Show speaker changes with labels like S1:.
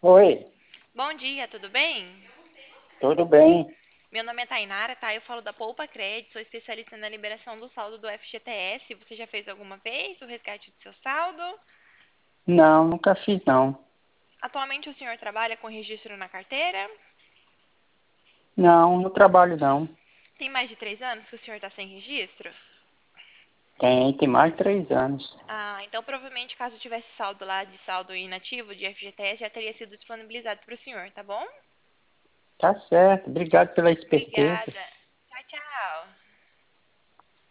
S1: Oi,
S2: Bom dia, tudo bem?
S1: tudo bem?
S2: Meu nome é Tainara, tá? Eu falo da Poupa Crédito, sou especialista na liberação do saldo do FGTS. Você já fez alguma vez o resgate do seu saldo?
S1: Não, nunca fiz não.
S2: Atualmente o senhor trabalha com registro na carteira?
S1: Não, no trabalho não.
S2: Tem mais de 3 anos que o senhor está sem registro?
S1: Tem mais de 3 anos.
S2: Ah, então provavelmente caso tivesse saldo lá de saldo inativo de FGTS já teria sido disponibilizado para o senhor, tá bom?
S1: Tá certo, obrigado pela esperteza.
S2: Obrigada. Tchau, tchau.